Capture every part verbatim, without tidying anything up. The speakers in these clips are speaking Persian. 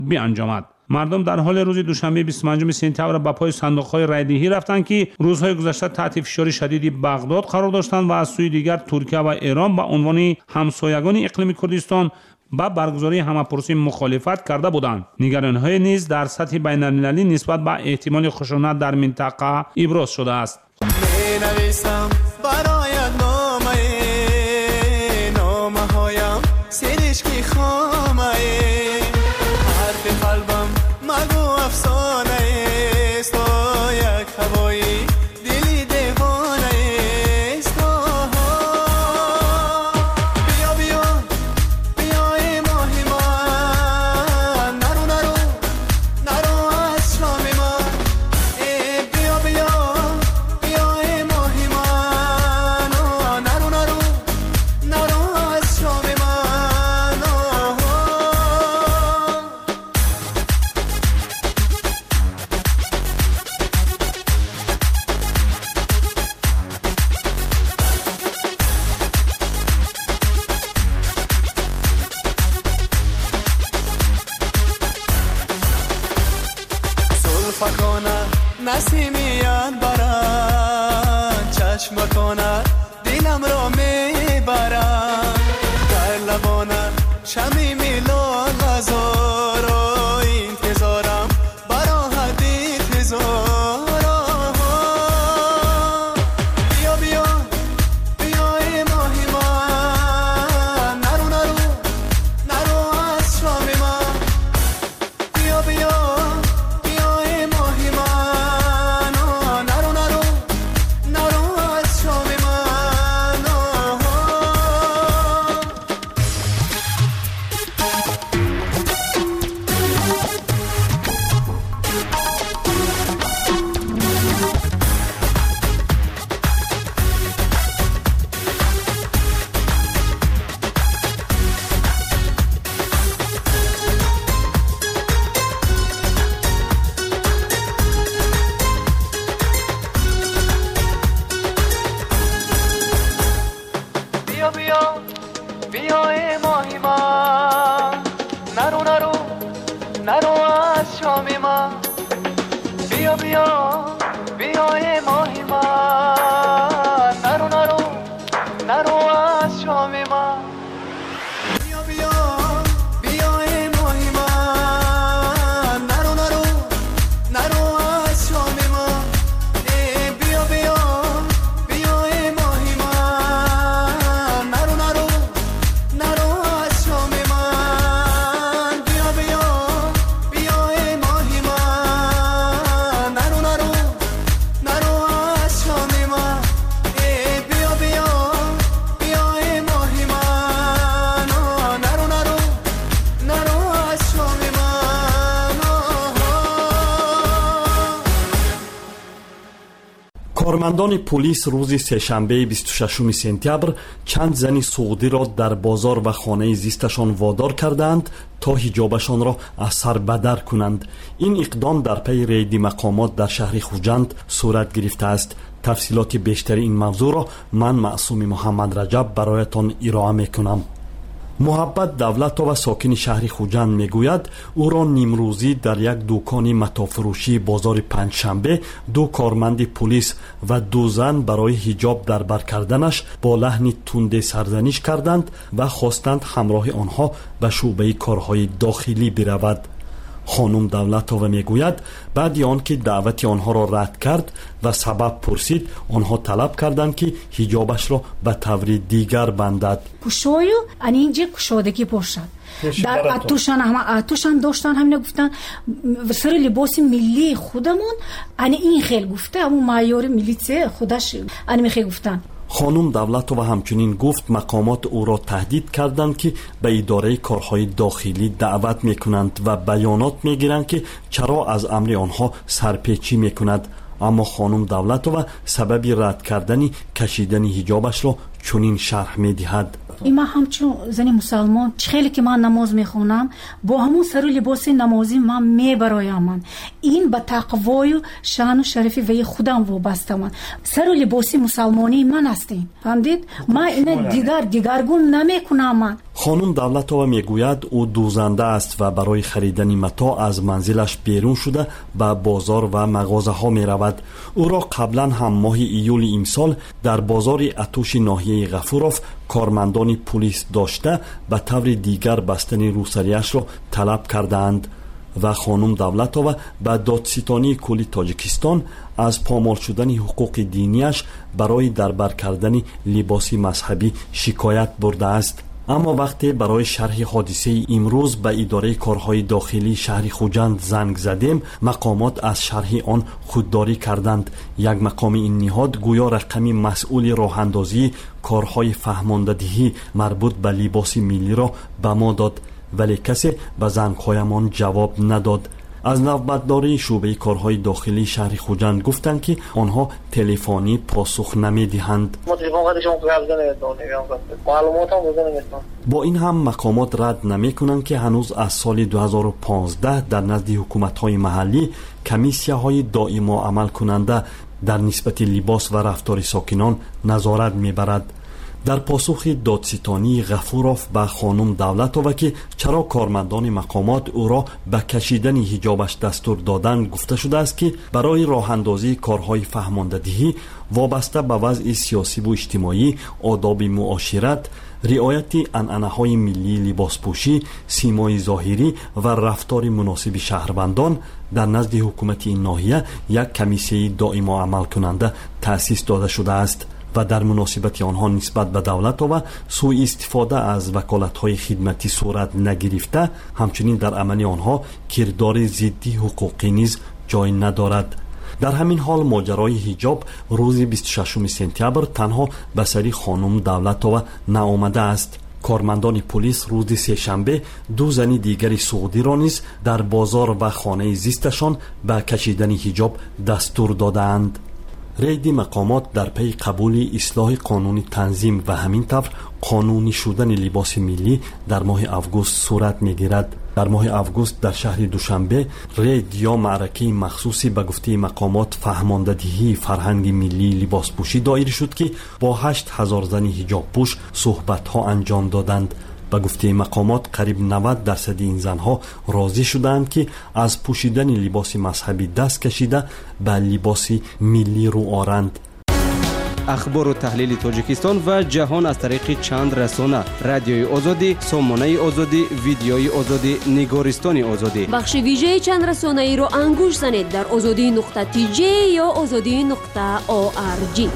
بیانجامد. مردم در حال روز دوشنبه بیست و پنجم سپتامبر به پای صندوق‌های رایدهی رفتند که روزهای گذشته تحت فشار شدید بغداد قرار داشتند و از سوی دیگر ترکیه و ایران به عنوان همسایگان اقلیم کردستان با برگزاری همه‌پرسی مخالفت کرده بودند. نگرانی‌های نیز در سطح بین‌المللی نسبت به احتمال خشونت در منطقه ابراز شده است. می‌نویسم برایت نامه نامه‌هایم سرشکی خامه حرف قلبم مگو افسانه است یک هوایی دلی دیوانه است. بیا بیا بیای ماهی من نرو نرو نرو از شام من بیا بیا بیای ماهی من نرو نرو نرو از شام من. فکانه نسیمیت برد چشم کنه دلم را میبرد در لبانه شمی میلال هزار انتظارم براحت انتظار. بیا بیا بیای ماهی من نرو نرو نرو از شام من بیا بیا بیای ماهی من نرو نرو نرو از شام من بیا بیا بیای ماهی من نرو نرو نرو از شام من بیا بیا بیای ماهی من نرو نرو نرو از شام من بیا بیا بیای ماهی من نرو نرو نرو از شام من بیا بیا بیای ماهی من نرو نرو نرو از شام من بیا بیا بیای ماهی من نرو نرو نرو از شام من. کارمندان پلیس روز سه‌شنبه بیست و ششم سپتامبر چند زن سعودی را در بازار و خانه زیستشان وادار کردند تا حجابشان را از سر بدر کنند. این اقدام در پی ریدی مقامات در شهر خوجند صورت گرفته است. تفصیلات بیشتر این موضوع را من معصوم محمد رجب برایتان ارائه میکنم. محبت دولت‌ها و ساکن شهر خوجند میگوید او را نیمروزی در یک دکان متافروشی بازار پنجشنبه دو کارمند پلیس و دو زن برای حجاب در بر کردنش با لحن تند سرزنش کردند و خواستند همراه آنها به شعبه کارهای داخلی برود. خانم دولت‌ها میگوید بعد آن که دعوت آنها را رد کرد و سبب پرسید آنها طلب کردند که حجابش را به طور دیگر بندد. پوشایو ان اینجا کشادگی باشد. در اتوشان هم اتوشان داشتن همین گفتن سر لباس ملی خودمون ان این خیلی گفته اما معیار ملیته خودش ان میخه گفتن. خانم دولت‌ها همچنین گفت مقامات او را تهدید کردند که به اداره کارهای داخلی دعوت میکنند و بیانات میگیرند که چرا از امر آنها سرپیچی میکند. اما خانم دولت‌ها سبب رد کردن کشیدن حجابش را چنین شرح میدهد. این ما همچون زنی مسلمان خیلی که من نماز میخونم با همون سر و لباس نمازی من میبرایم. این به تقوای و شان و شرف وی خودم وابسته من. سر و لباس مسلمانی من هستیم. فهمدید؟ من این دیگر دیگرگون نمیکنم. من خانم دولتова میگوید او دوزنده است و برای خریدن متاع از منزلش بیرون شده به بازار و مغازه ها می رود. او را قبلا هم ماه ایول امسال در بازار اتوش ناحیه غفوروف کارمندان پلیس داشته به طور دیگر بستن روسریش را طلب کردند و خانم دولتова به دادستانی کلی تاجیکستان از پامال شدن حقوق دینیش برای دربر کردن لباس مذهبی شکایت برده است. اما وقتی برای شرح حادثه امروز به اداره کارهای داخلی شهر خوجند زنگ زدیم، مقامات از شرح آن خودداری کردند. یک مقام این نهاد گویا رقم مسئول راه اندازی کارهای فهماندهی مربوط به لباس ملی را به ما داد، ولی کسی به زنگ‌هایمان جواب نداد. از نوبتداری شعبه کارهای داخلی شهر خوجند گفتند که آنها تلفنی پاسخ نمیدهند. با این هم مقامات رد نمیکنند که هنوز از سال دو هزار و پانزده در نزد حکومت‌های محلی کمیسیاهای دائما عمل کننده در نسبت لباس و رفتار ساکنان نظارت میبرد. در پاسخ دادستانی غفوروف به خانم دولتova که چرا کارمندان مقامات او را به کشیدن حجابش دستور دادند گفته شده است که برای راه اندازی کارهای فهماندهی وابسته به وضع سیاسی و اجتماعی، آداب معاشرت، رعایت عنعنه‌های ملی لباسپوشی، سیمای ظاهری و رفتار مناسب شهروندان در نزد حکومت این ناحیه یک کمیسیه دائما عمل کننده تأسیس داده شده است و در مناسبت آنها نسبت به دولتova سوء استفاده از وکالت‌های خدمتی صورت نگرفته، همچنین در عمل آنها کردار ضدی حقوقی نیز جای ندارد. در همین حال ماجرای حجاب روز بیست و ششم سپتامبر تنها به سری خانم دولتova نآمده است. کارمندان پلیس روز سه‌شنبه دو زن دیگری سعودی را نیز در بازار و خانه زیستشان به کشیدن حجاب دستور دادند. رید مقامات در پی قبول اصلاح قانون تنظیم و همین طور قانونی شدن لباس ملی در ماه اوگوست صورت می‌گیرد. در ماه اوگوست در شهر دوشنبه رید یا معرکه مخصوصی به گفته مقامات فهماندهی فرهنگ ملی لباس پوشی دایر شد که با هشت هزار زن حجاب پوش صحبت‌ها انجام دادند. به گفته مقامات قریب نود درصد این زنها راضی شدند که از پوشیدن لباس مذهبی دست کشیده به لباس ملی رو آرند. اخبار و تحلیل تاجیکستان و جهان از طریق چند رسانه: رادیوی آزادی، سامانه آزادی، ویدیوی آزادی، نگارستان آزادی. بخش ویژه چند رسانه ای رو انگوش زنید در آزادی نقطه تی جی یا آزادی نقطه او آر جی.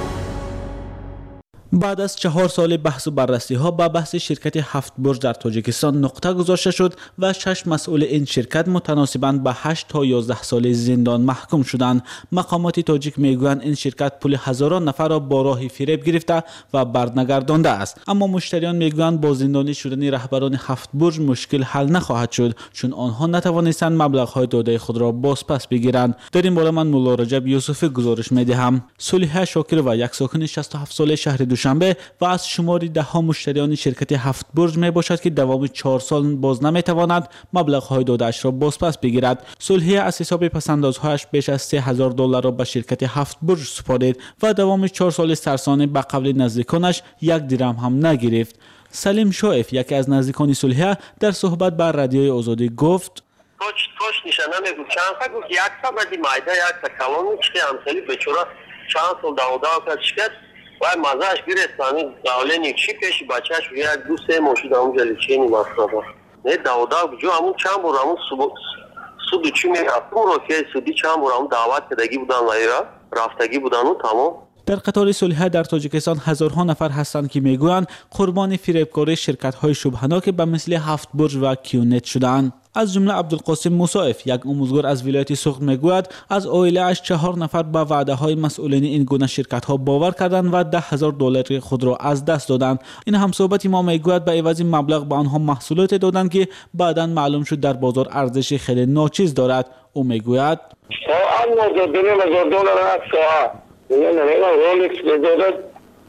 بعد از چهار سال بحث و بررسی ها با بحث شرکت هفت برج در تاجیکستان نقطه گذاشته شد و شش مسئول این شرکت متناسباً به هشت تا یازده سال زندان محکوم شدند. مقامات تاجیک میگویند این شرکت پول هزاران نفر را با راه فریب گرفته و برنگردانده است، اما مشتریان میگویند با زندانی شدن رهبران هفت برج مشکل حل نخواهد شد، چون آنها نتوانستند مبلغ‌های داده خود را بازپس بگیرند. در این باره من مولا رجب یوسفی گزارش میدهم. صلیحه شاکر و یک ساکن شصت و هفت ساله شهر دوشنبه و از شماری ده ها مشتریان شرکت هفت برج می باشد که دوام چهار سال باز نمی تواند مبلغ های داده‌اش را بازپس بگیرد. صلحیه از حساب پسندازهایش بیش از سه هزار دلار را به شرکت هفت برج سپارید و دوام چهار سال سرسانه به قول نزدیکانش یک درهم هم نگرفت. سلیم شایف یکی از نزدیکان صلحیه در صحبت با رادیوی آزادی گفت: توش توش نشانه میگو چند تا یک تا بدی مایده یک تا کلام چه امثالی بچورا چند سال داودا کرد شکست و مزاش گرفتانی داولنی چی پیش بچهش یک دو سه ماشین اونجا لیچینی مصرفا نه داودا جو همون چند بار همون سود چی می اپو رو که سودی چند بار همون دعوت کردگی بودن وایرا رفتگی بودن و تمام. در قطار صلح در تاجیکستان هزارها نفر هستند که میگویند قربانی فریبکاری شرکت‌های شبهه‌ناک به مثل هفت برج و کیونت شدند. از جمله عبدالقاسم موسایف یک آموزگار از ولایت سوخت میگوید از عائله اش چهار نفر به وعده های مسئولین این گونه شرکت ها باور کردند و ده هزار دلار خود را از دست دادند. این همصحبت ما میگوید به عوض مبلغ به آنها محصولات دادند که بعدا معلوم شد در بازار ارزش خیلی ناچیز دارد. او میگوید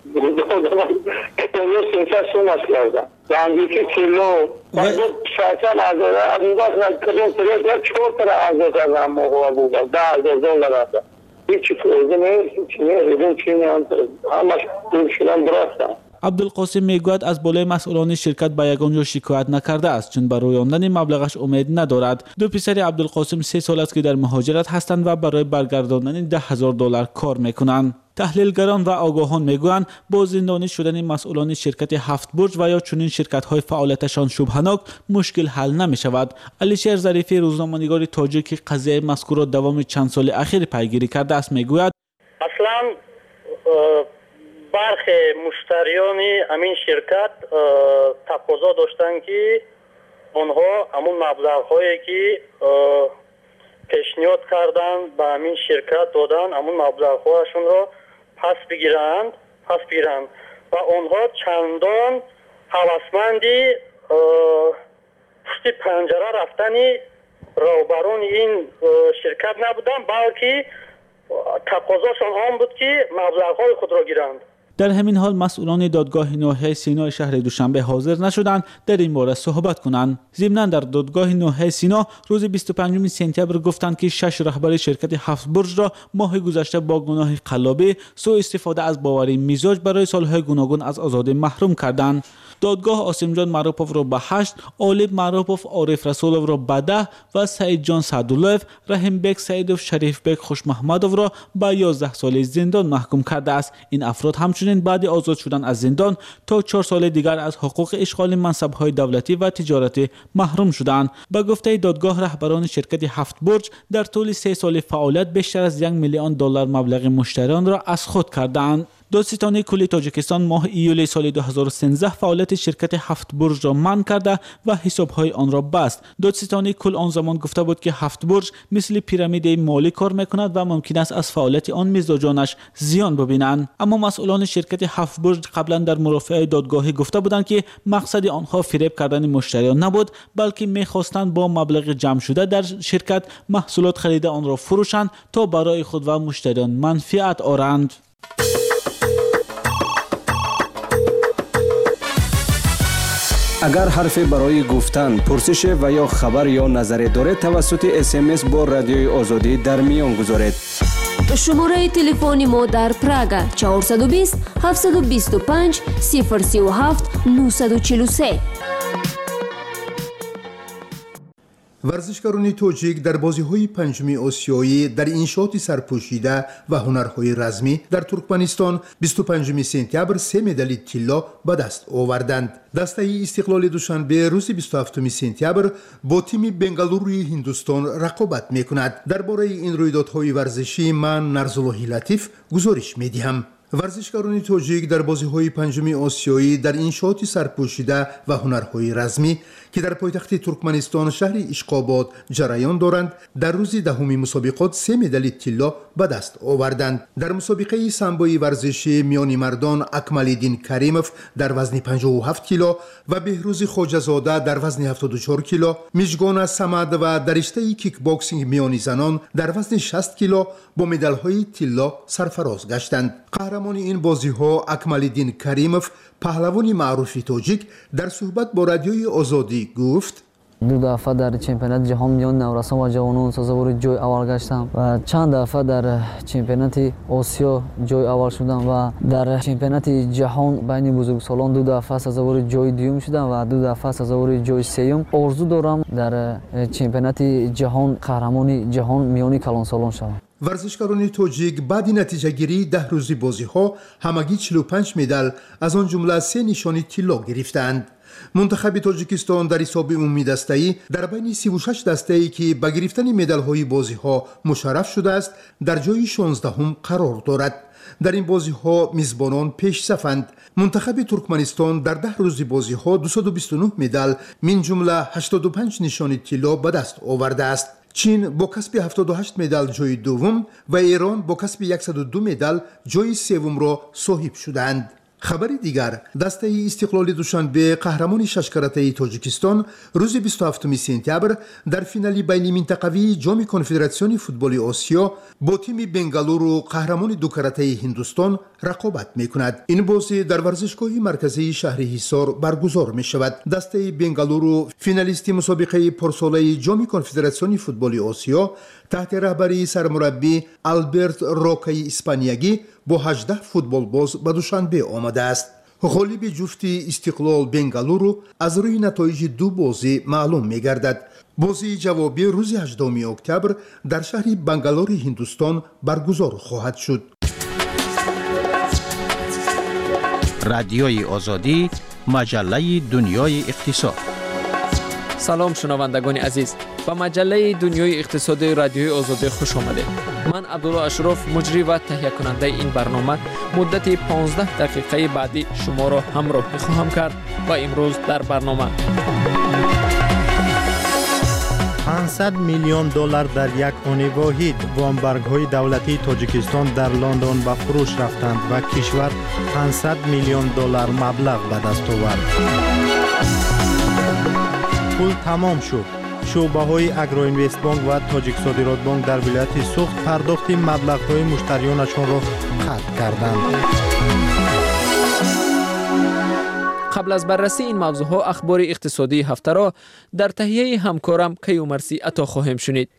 کتابی سیمسه سومش کردم زنگیکی کیلو و شاید از اون وقت کدوم سریعت چهار تر ارزه کردم موقع بودم ده هزار دلار هستم هیچی فوزه نیست هیچی نیست هیچی نیست همش دور شدن برستم. عبدالقاسم میگوید از بالای مسئولان شرکت به یگان جا شکایت نکرده است چون برای رویاندن مبلغش امید ندارد. دو پسر عبدالقاسم سه سال است که در مهاجرت هستند و برای برگرداندن ده هزار دلار کار میکنند. تحلیلگران و آگاهان میگویند با زندانی شدن مسئولان شرکت هفت برج و یا چنین شرکت های فعالیتشان شبهناک مشکل حل نمی شود. علیشیر ظریفی روزنامه‌نگار تاجیک که قضیه مذکور را دوام چند سال اخیر پیگیری کرده است میگوید اصلا برخی مشتریان همین شرکت تقاضا داشتند که آنها همون مبلغ‌هایی که پیشنهاد کردند به همین شرکت دادن همون مبلغ‌هاشون را پس بگیرند پس بگیرند و آنها چندان هوسمندی پشت پنجره رفتنی روبرون این شرکت نبودند بلکه تقاضاشان آن بود که مبلغ‌های خود را گیرند. در همین حال مسئولان دادگاه ناحیه سینا شهر دوشنبه حاضر نشدند در این باره صحبت کنند. ضمناً در دادگاه ناحیه سینا روز بیست و پنجم سپتامبر گفتند که شش رهبر شرکت هفت برج را ماه گذشته با گناه قلابی سوء استفاده از باوری مزاج برای سالهای گوناگون از آزادی محروم کردند. دادگاه آسیم جان معروفوف را به هشت، آلیب معروفوف عارف رسولوف را به ده و سعید جان سعدالله‌اف، رحیم بیگ سعیدوف شریف بیگ خوش محمدوف را به یازده سال زندان محکوم کرده است. این افراد همچنین بعد آزاد شدن از زندان تا چهار سال دیگر از حقوق اشغال منصب‌های دولتی و تجارتی محروم شدند. به گفته دادگاه رهبران شرکت هفت برج در طول سه سال فعالیت بیشتر از یک میلیون دلار مبلغ مشتریان را از خود کردند. دادستانی کلی تاجیکستان ماه ایول سال دو هزار و سیزده فعالیت شرکت هفت برج را منع کرده و حسابهای آن را بست. دادستانی کل آن زمان گفته بود که هفت برج مثل پیرامید مالی کار میکند و ممکن است از فعالیت آن مزداجانش زیان ببینند. اما مسئولان شرکت هفت برج قبلا در مرافعه دادگاهی گفته بودند که مقصد آنها فریب کردن مشتریان نبود بلکه میخواستند با مبلغ جمع شده در شرکت محصولات خریده آن را فروشند تا برای خود و مشتریان منفعت آورند. اگر حرفی برای گفتن، پرسش و یا خبر یا نظری دارید توسط اس ام اس با رادیوی آزادی در میان گذارید. شماره تلفن ما در پراگ چهارصد و بیست هفتصد و بیست و پنج صفر سی و هفت نهصد و چهل و سه. ورزشکاران توجیک در بازی‌های پنجم آسیایی در انشاءات سرپوشیده و هنرهای رزمی در ترکمنستان بیست و پنجم سپتامبر سه مدال طلا به دست آوردند. دسته استقلال دوشنبه روز بیست و هفتم سپتامبر با تیم بنگالوروی هندوستان رقابت می‌کند. درباره این رویدادهای ورزشی من نرزالله لطیف گزارش می‌دهم. ورزشکاران توجیک در بازی‌های پنجم آسیایی در انشاءات سرپوشیده و هنرهای رزمی که در پایتخت ترکمنستان شهر اشقاباد جریان دارند در روز دهم مسابقات سه مدال طلا به دست آوردند. در مسابقه سامبوی ورزشی میان مردان اکمال‌الدین کریموف در وزن پنجاه و هفت کیلو و بهروز خواجه‌زاده در وزن هفتاد و چهار کیلو، میژگان صمد و در رشته کیک باکسینگ میان زنان در وزن شصت کیلو با مدال‌های طلا سرفراز گشتند. قهرمان این بازی‌ها اکمال‌الدین کریموف پهلوان معروف تاجیک در صحبت با رادیوی آزادی گفت: دو دفعه در چمپیونات جهان میان نورسان و جوانان سازوار جای اول گشتم و چند دفعه در چمپیونات آسیا جای اول شدم و در چمپیونات جهان بین بزرگسالان دو دفعه سازوار جای دوم شدم و دو دفعه سازوار جای سوم. آرزو دارم در چمپیونات جهان قهرمان جهان میان کلانسالان شوم. ورزشکاران توجیک بعد نتیجه گیری ده روزی بازی ها همگی چهل و پنج مدال از آن جمله سه نشانی طلا گرفتند. منتخب تاجیکستان در حساب عمومی دسته‌ای در بین سی و شش دسته‌ای که به گرفتن مدال‌های بازی‌ها مشرف شده است در جای شانزدهم قرار دارد. در این بازی‌ها میزبانان پیش صفند. منتخب ترکمنستان در ده روزی بازی‌ها دویست و بیست و نه مدال من جمله هشتاد و پنج نشانی طلا به دست آورده است. چین با کسب هفتاد و هشت مدال جای دوم و ایران با کسب صد و دو مدال جای سوم را صاحب شدند. خبری دیگر، دسته استقلال دوشنبه قهرمان ششکرته تاجیکستان روز بیست و هفتم سپتامبر در فینال بین منطقوی جام کنفدراسیون فوتبال آسیا با تیم بنگالورو قهرمان دو کرته هندوستان رقابت میکند. این بازی در ورزشگاه مرکزی شهر حصار برگزار می شود. دسته بنگالورو فینالیست مسابقه پرساله جام کنفدراسیون فوتبال آسیا تحت رهبری سرمربی آلبرت روکای اسپانیایی با هجده فوتبال باز به دوشنبه آمده است. غالب جفتی استقلال بنگالورو از روی نتایج دو بازی معلوم می گردد. بازی جوابی روز هجدهم اکتبر در شهر بنگالور هندوستان برگزار خواهد شد. رادیوی آزادی، مجله دنیای اقتصاد. سلام شنوندگان عزیز، به مجله دنیای اقتصادی رادیوی آزادی خوش آمدید. من عبدالله اشرف، مجری و تهیه کننده این برنامه، مدت پانزده دقیقه بعدی شما را همراه می‌خواهم کرد و امروز در برنامه پانصد میلیون دلار در یک آن واحد وامبرگ‌های دولتی تاجیکستان در لندن به فروش رفتند و کشور پانصد میلیون دلار مبلغ به دست آورد. پول تمام شد. شعبه‌های اگرو اینوست بانک و تاجیک صادرات بانک در ولایت سوخت پرداخت مبلغ‌های مشتریانشان را قطع کردند. قبل از بررسی این موضوعها اخبار اقتصادی هفته را در تهیه همکارم کیومرثی عطا خواهیم شنید.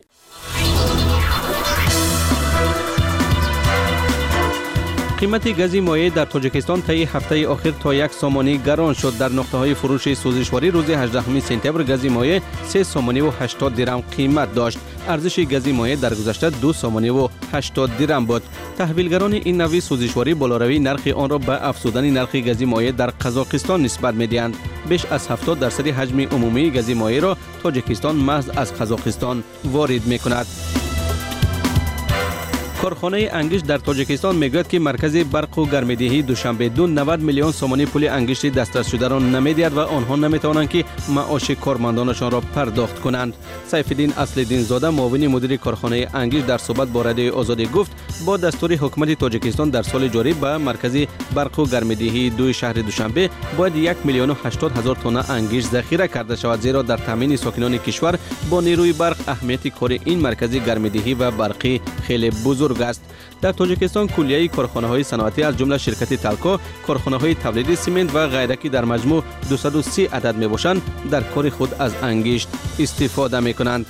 قیمت گاز مایع در تاجیکستان طی هفته آخر تا یک سومانی گران شد. در نقطه‌های فروش سوزشواری روز هجدهم سپتامبر گاز مایع سه سومانی و هشتاد درم قیمت داشت. ارزش گاز مایع در گذشته دو سومانی و هشتاد درم بود. تحویلگران این نوع سوزشواری بالاروی نرخ آن را به افزودن نرخ گاز مایع در قزاقستان نسبت می‌دهند. بیش از هفتاد درصد حجم عمومی گاز مایع را تاجیکستان محض از قزاقستان وارد می‌کند. کارخانه انگشت در تاجیکستان میگوید که مرکز برق و گرمایدهی دوشنبه دو نود میلیون سومانی پول انگشت دسترس شده را نمیدهد و آنها نمیتوانند که معاش کارمندانشان را پرداخت کنند. سیفالدین اصل‌الدین زاده معاون مدیر کارخانه انگشت در صحبت با رادیوی آزادی گفت با دستور حکومت تاجیکستان در سال جاری به مرکز برق و گرمایدهی دو شهر دوشنبه باید یک میلیون و هشتاد هزار تن انگشت ذخیره کرده شود، زیرا در تامین ساکنان کشور با نیروی برق اهمیت کار این مرکز گرمایدهی و برقی خیلی بزرگ است. در تاجیکستان کلیه کارخانه‌های صنعتی از جمله شرکت تلکو، کارخانه‌های تولید سیمنت و غیره که در مجموع دویست و سی عدد میباشند در کار خود از انگشت استفاده میکنند.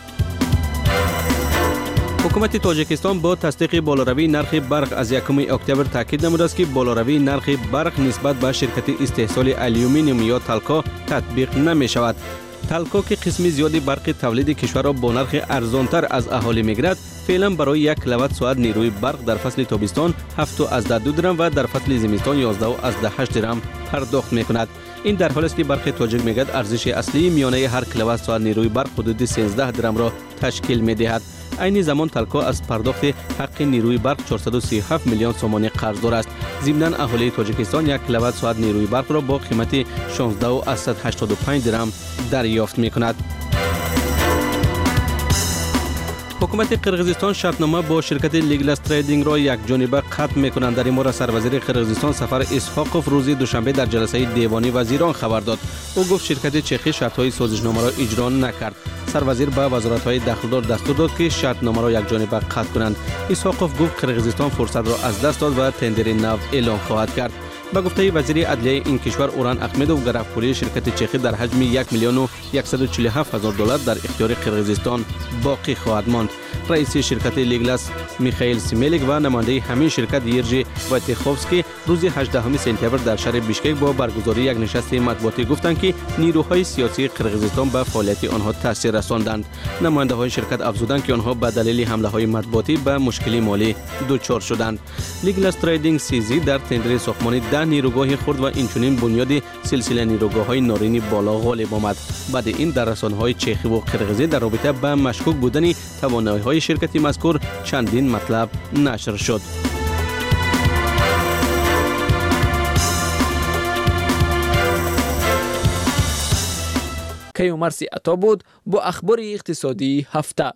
حکومت تاجیکستان با تصدیق بالاروی نرخ برق از یکم اکتبر تاکید نموده است که بالاروی نرخ برق نسبت به شرکت استحصال آلومینیوم یا تلکو تطبیق نمی شود. تلکو که قسم زیادی برق تولید کشور را با نرخ ارزانتر از اهالی میگیرد، فعلا برای یک کیلووات ساعت نیروی برق در فصل تابستان هفت و از دو درم و در فصل زمستان یازده و از هشت درم پرداخت میکند. این در حالی است که برق تاجیک میگوید ارزش اصلی میانه هر کیلووات ساعت نیروی برق حدود سیزده درم را تشکیل میدهد. عین زمان تلکو از پرداخت حق نیروی برق چهارصد و سی و هفت میلیون سومانی قرضدار است. ضمناً اهالی تاجیکستان یک کیلووات ساعت نیروی برق را با قیمت شانزده و از صد و هشتاد و پنج درم دریافت میکند. حکومت قرغیزستان شرطنامه با شرکت لیگلاس تریدینگ را یک جانبه ختم میکنند. در این مورد سروزیر قرغیزستان سفر اسحاقوف روز دوشنبه در جلسه دیوانی وزیران خبر داد. او گفت شرکت چخی شرطهای سازشنامه را اجرا نکرد. سروزیر به وزارت‌های داخلدار دستور داد که شرطنامه را یک جانبه قطع کنند. اسحاقوف گفت قرغیزستان فرصت را از دست داد و تندر نو اعلان خواهد کرد. با گفته وزیر عدلیه این کشور اوران احمدوف، گرفتاری شرکت چخی در حجم یک میلیون و صد و چهل و هفت هزار دلار در اختیار قرغیزستان باقی خواهد ماند. رئیس شرکت لیگلاس میخائیل سیمیلیک و نماینده همین شرکت یرجی وایتخوفسکی روز هجدهم سپتامبر در شهر بیشکک با برگزاری یک نشست مطبوعاتی گفتند که نیروهای سیاسی قرغیزستان به فعالیت آنها تاثیر رساندند. نماینده های شرکت افزودند که آنها به دلیل حمله های مطبوعاتی به مشکلی مالی دچار شدند. لیگلاس تریدینگ سیزی در تندر ساختمان ده نیروگاه خرد و اینچنین بنیاد سلسله نیروگاه‌های نارینی بالا غالب آمد. بعد این در رسانه‌های چخی و قرغیزی در رابطه با مشکوک بودن توانایی‌های شرکتی مذکور چندین مطلب نشر شد. کیومرثی عطا بود با اخبار اقتصادی هفته.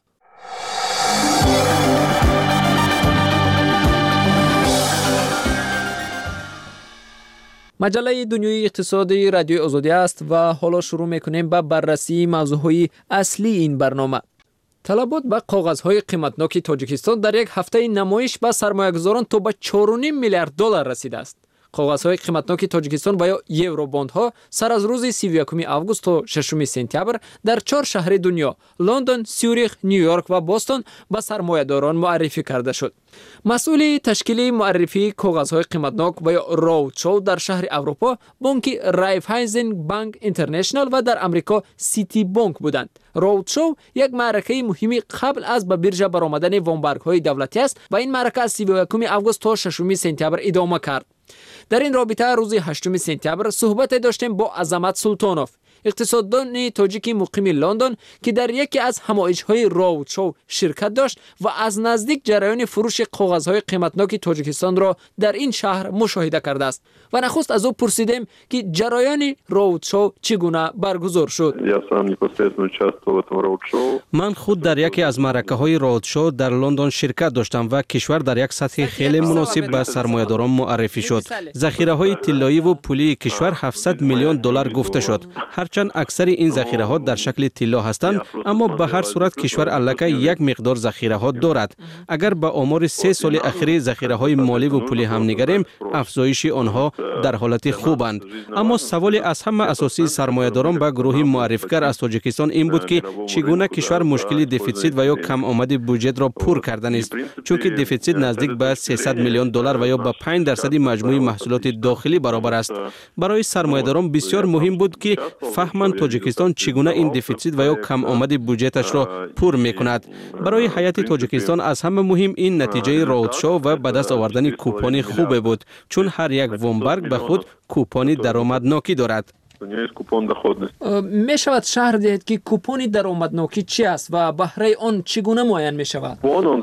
مجله دنیای اقتصادی رادیوی آزادی است و حالا شروع میکنیم با بررسی موضوعهای اصلی این برنامه. طلبات به کاغذهای قیمتناک تاجیکستان در یک هفته نمایش به سرمایه‌گذاران تا به چهار و نیم میلیارد دلار رسیده است. کاغذهای قیمتناک تاجیکستان و یا یورو باندها سر از روز سی و یکم آگوست تا ششم سپتامبر در چهار شهر دنیا لندن، سوریخ، نیویورک و بوستون به سرمایه‌داران معرفی کرده شد. مسئول تشکیل معرفی کاغذهای قیمتناک و یا رودشو در شهر اروپا بانک رایفایزن بانک اینترنشنال و در امریکا سیتی بانک بودند. رودشو یک معرکه مهمی قبل از به بیرژه برآمدن وامبرگ‌های دولتی است و این معرکه از سی و یکم آگوست تا ششم سپتامبر ادامه کرد. در این رابطه روز هشتم سپتامبر صحبت داشتیم با عظمت سلطانوف، اقتصاددان تاجیک مقیم لندن که در یکی از همایش‌های رودشو شرکت داشت و از نزدیک جریان فروش کاغذهای قیمتناک تاجیکستان را در این شهر مشاهده کرده است و نخست از او پرسیدیم که جریان رودشو چگونه برگزار شد. من خود در یکی از معرکه‌های رودشو در لندن شرکت داشتم و کشور در یک سطح خیلی مناسب به سرمایه‌داران معرفی شد. ذخیره‌های طلایی و پولی کشور هفتصد میلیون دلار گفته شد. هرچند اکثر این ذخیره ها در شکل طلا هستند، اما به هر صورت کشور الکی یک مقدار ذخیره ها دارد. اگر به آمار سه سال اخیر ذخیره های مالی و پولی هم نگریم، افزایش آنها در حالت خوبند. اما سوال از همه اساسی سرمایه‌داران به گروه معرفی‌گر از تاجیکستان این بود که چگونه کشور مشکل دفیسیت و یا کم آمد بودجه را پر کردن است، چون که دفیسیت نزدیک به سیصد میلیون دلار و یا به پنج درصد مجموع محصولات داخلی برابر است. برای سرمایه‌داران بسیار مهم بود که فهمند تاجیکستان چگونه این دفیسیت و یا کم آمد بودجه‌اش را پر می‌کند. برای هیئت تاجیکستان از همه مهم این نتیجه رودشو و به دست آوردن کوپن خوب بود، چون هر یک وامبرگ به خود کوپن درآمدناکی دارد. می شود شهر دهید که کوپن درآمدناکی چی است و بهره آن چگونه معین می شود؟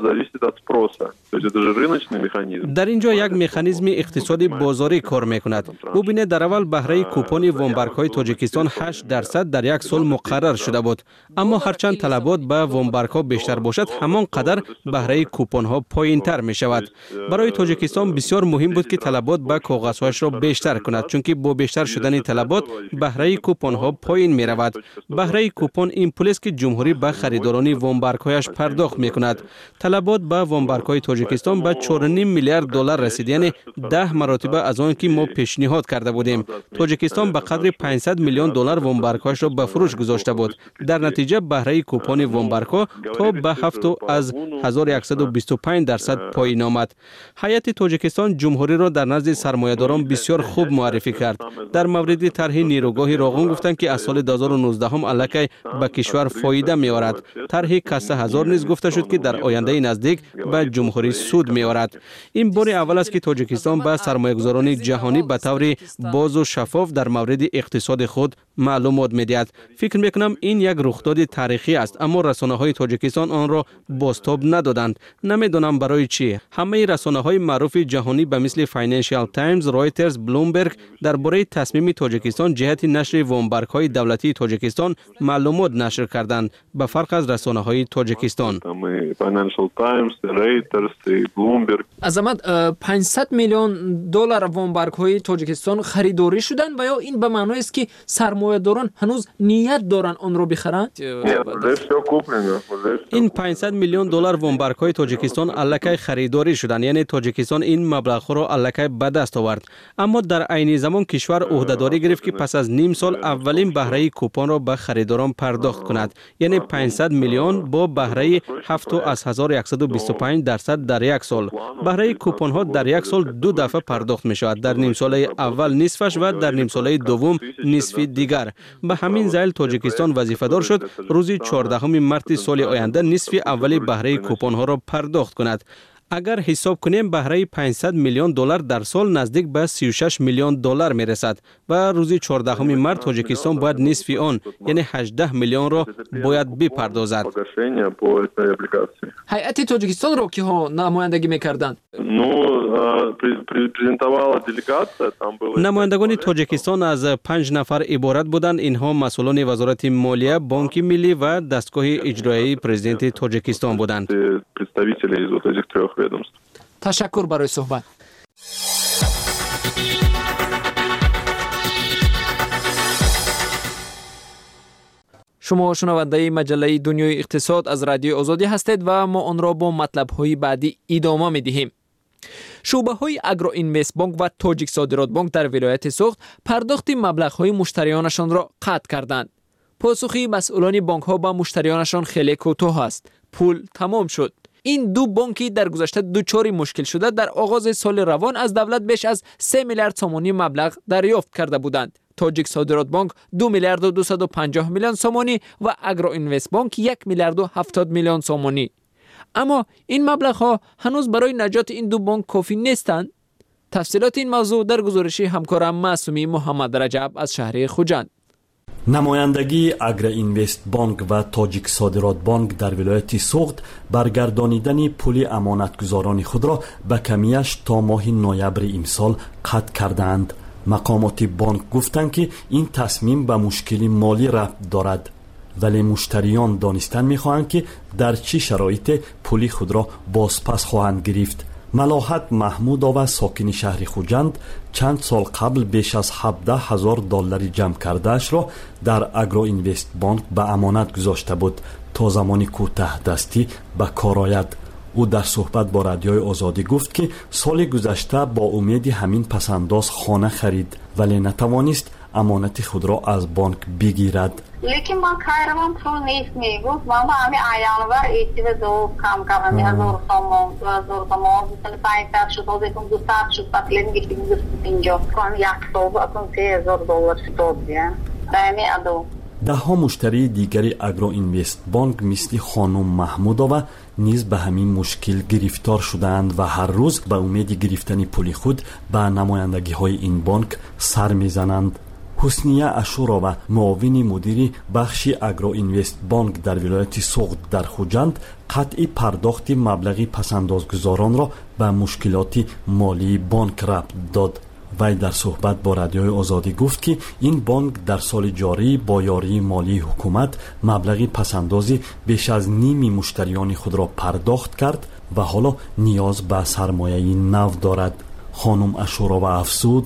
در اینجا یک مکانیزم اقتصادی بازاری کار می کند. ببینید در اول بهره کوپن وامبرگ های تاجیکستان هشت درصد در یک سال مقرر شده بود، اما هرچند طلبات به وامبرگ ها بیشتر باشد همان قدر بهره کوپن ها پایین تر می شود. برای تاجیکستان بسیار مهم بود که طلبات به کاغذهایش را بیشتر کند، چون که با بیشتر شدن طلبات بهره کوپن ها پایین می رود. بهره کوپن این پول است که جمهوری به خریداران وامبرگ هایش پرداخت می کند. طلبات به وامبرگ های تاجیکستان به چهار و نیم میلیارد دلار رسید، یعنی ده مرتبه از آن که ما پیشنهاد کرده بودیم. تاجیکستان به قدر پانصد میلیون دلار وامبرگ هایش را به فروش گذاشته بود. در نتیجه بهره کوپن وامبرگ ها تا به هفت از هزار و صد و بیست و پنج درصد پایین آمد. هیئت تاجیکستان جمهوری را در نزد سرمایه‌داران بسیار خوب معرفی کرد. در مورد طرح نیروگاه راغون گفتند که از سال دو هزار و نوزده هم الکی به کشور فایده می آورد. طرح کسه هزار نیز گفته شد که در آینده نزدیک به جمهوری سود می آورد. این بار اول است که تاجیکستان به سرمایه‌گذاران جهانی به طور باز و شفاف در مورد اقتصاد خود معلومات می دهد. فکر می کنم این یک رخداد تاریخی است، اما رسانه‌های تاجیکستان آن را بازتاب ندادند. نمیدانم برای چی. همه رسانه‌های معروف جهانی به مثل فاینانشال تایمز، رایترز، بلومبرگ درباره تصمیم تاجیکستان جهت نشر وامبرگ های دولتی تاجیکستان معلومات نشر کردند، به فرق از رسانه‌های تاجیکستان. عظمت پانصد میلیون دلار وامبرگ های تاجیکستان خریداری شدند و یا این به معنی است که سرمایه‌داران هنوز نیت دارند آن را بخرند؟ این پانصد میلیون دلار وامبرگ های تاجیکستان الکی خریداری شدند، یعنی تاجیکستان این مبلغ را الکی به دست آورد. اما در عین زمان کشور عهده‌داری گرفت که پس از نیم سال اولین بهره کوپن را به خریداران پرداخت کند، یعنی پانصد میلیون با بهره هفت از هزار و صد و بیست و پنج درصد در یک سال. بهره کوپن ها در یک سال دو دفعه پرداخت می شود، در نیم ساله اول نصفش و در نیم ساله دوم نصف دیگر. به همین دلیل تاجیکستان وظیفه دار شد روز چهاردهم مارس سال آینده نصف اولی بهره کوپن ها را پرداخت کند. اگر حساب کنیم بهره پانصد میلیون دلار در سال نزدیک به سی و شش میلیون دلار می رسد و روز چهاردهم مارس تاجیکستان باید نصف آن یعنی هجده میلیون را باید بپردازد. هیئت تاجیکستان را که ها نمایندگی می‌کردند؟ نمایندگان تاجیکستان از پنج نفر عبارت بودند. اینها مسئولان وزارت مالیه، بانک ملی و دستگاه اجرایی پرزیدنت تاجیکستان بودند. تشکر برای صحبت. شما شنونده مجله دنیای اقتصاد از رادیو آزادی هستید و ما آن را با مطلب‌های بعدی ادامه می‌دهیم. شعبه‌های اگرو اینوست بانک و تاجیک صادرات بانک در ولایت سوخت پرداخت مبلغ‌های مشتریانشان را قطع کردند. پاسخی مسئولان بانک‌ها به مشتریانشان خیلی کوتاه است. پول تمام شد. این دو بانکی در گذشته دچار مشکل شده در آغاز سال روان از دولت بیش از سه میلیارد سومانی مبلغ دریافت کرده بودند. تاجیک صادرات بانک دو میلیارد و دویست و پنجاه میلیون سومانی و اگرو اینوست بانک یک میلیارد و هفتاد میلیون سومانی. اما این مبلغ‌ها هنوز برای نجات این دو بانک کافی نیستند. تفصیلات این موضوع در گزارش همکارم معصومی محمد رجب از شهر خوجند. намояндагии агроинвест банк ва тоҷик содирот банк дар вилояти суғд баргардонидани пули амонатгузорони худро ба камияш то моҳи ноябри имсол қатъ кардаанд. мақомоти банк гуфтанд ки ин тасмим ба мушкили молӣ рабт дорад, вале муштариён донистан мехоҳанд ки дар чӣ шароите пули худро бозпас хоҳанд гирифт. малоҳат маҳмудова сокини шаҳри хуҷанд чанд сол қабл беш аз ҳабдаҳ ҳазор доллари ҷамъкардаашро дар агроинвест банк ба амонат гузошта буд то замони кӯтаҳдастӣ ба кор ояд. ӯ дар суҳбат бо радиои озодӣ гуфт ки соли гузашта бо умеди ҳамин пасандоз хона харид, вале натавонист амонати худро аз банк бигирад. लेकिन मां खायरवान फुल नीस में वो मामा हमें आयानवर एसी में दो काम करने हजार समों हजार समों जिसने पाइपर शुरू दे तुम गुस्तार शुरू पतलेन की टीम गुस्तिंजो कौन याक तो अपन से हजार डॉलर तो दिया दायमे अदो даҳҳо муштарии дигари агроинвест банк мисли хонум маҳмудова низ ба ҳамин мушкил гирифтор шудаанд ва ҳар рӯз ба умеди гирифтани пули худ ба намояндагиҳои ин банк сар мезананд. ҳусния ашурова муовини мудири бахши агроинвест банк дар вилояти суғд дар хуҷанд қатъи пардохти маблағи пасандозгузоронро ба мушкилоти молии банк рабт дод. вай дар суҳбат бо радиои озодӣ гуфт ки ин банк дар соли ҷорӣ бо ёрии молии ҳукумат маблағи пасандози беш аз ними муштариёни худро пардохт кард ва ҳоло ниёз ба сармояи нав дорад. хонум ашурова афзуд: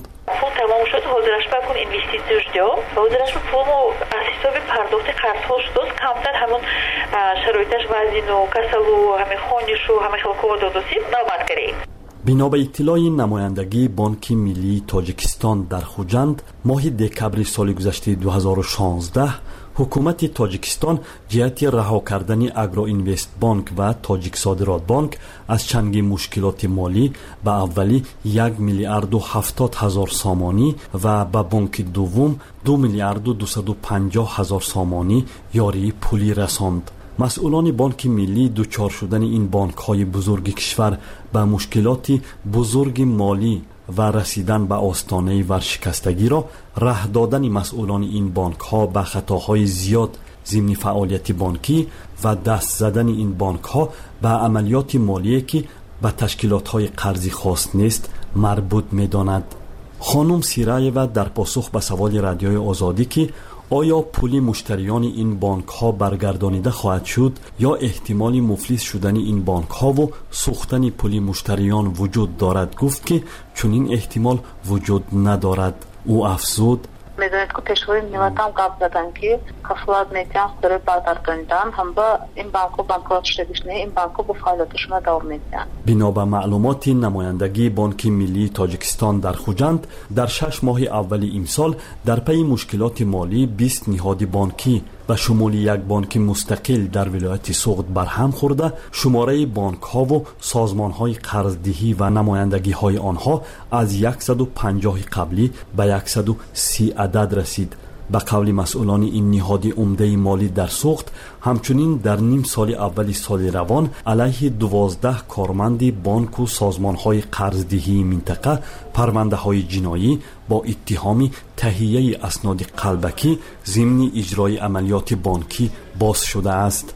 حاضرش رو فرمو اساسا به پرداخت قرض‌ها شد کمتر همون شرایطش وزین و کسل و همه خونش و همه خلقو دادوسی نوبت کرد. бино ба иттилои намояндагии бонки миллии тоҷикистон дар хуҷанд моҳи декабри соли гузаштаи ду ҳазору шонздаҳ ҳукумати тоҷикистон ҷиҳати раҳо кардани агроинвест банк ва тоҷик содирот банк аз чанги мушкилоти молӣ ба аввалӣ як миллиарду ҳафтод ҳазор сомонӣ ва ба бонки дуввум ду миллиарду дусаду панҷоҳ ҳазор сомонӣ ёрии пулӣ расонд. масъулони бонки миллӣ дучор шудани ин бонкҳои бузурги кишвар ба мушкилоти бузурги молӣ ва расидан ба остонаи варшикастагиро раҳ додани масъулони ин бонкҳо ба хатоҳои зиёд зимни фаъолияти бонкӣ ва даст задани ин бонкҳо ба амалиёти молие ки ба ташкилотҳои қарзи хос нест марбут медонад. хонум сираева дар посух ба саволи радиои озодӣ ки оё пули муштариёни ин бонкҳо баргардонида хоҳад шуд ё эҳтимоли муфлис шудани ин бонкҳову сӯхтани пули муштариён вуҷуд дорад, гуфт ки чунин эҳтимол вуҷуд надорад. ӯ афзуд: میدونید که پیشوری نیمتام قبل دادن که کفلات میتیان خودروی بردارگاندن هم با این بانکو بانکات شده بشنه این بانکو با فعالیتشون دوام میتیان. بنا به معلومات نمایندگی بانک ملی تاجیکستان در خوجند در شش ماه اولی امسال در پی مشکلات مالی بیست نهاد بانکی به شمول یک بانک مستقل در ولایت سوغد برهم خورده شماره بانک ها و سازمان های قرضدهی و نمایندگی های آنها از صد و پنجاه قبلی به صد و سی عدد رسید. به قول مسئولان این نهاد عمده مالی در سوغد همچنین در نیم سال اول سال روان علیه دوازده کارمند بانک و سازمان های قرضدهی منطقه پرونده های جنایی با اتهام تهیه اسناد قلبکی ضمن اجرای عملیات بانکی باز شده است.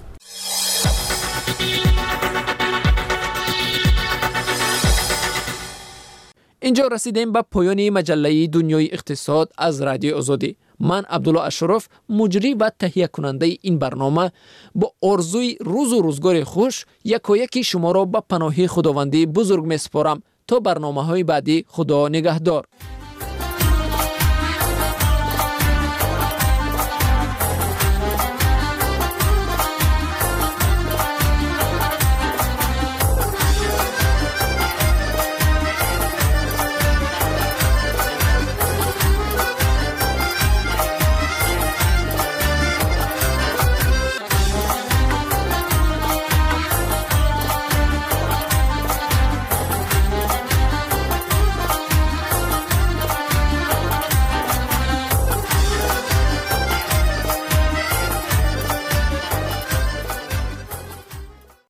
اینجا رسیدیم به پایان مجله دنیای اقتصاد از رادیو آزادی. من عبدالله اشرف مجری و تهیه کننده این برنامه با آرزوی روز و روزگار خوش یکایک شما را به پناه خداوندی بزرگ میسپارم تا برنامه های بعدی. خدا نگهدار.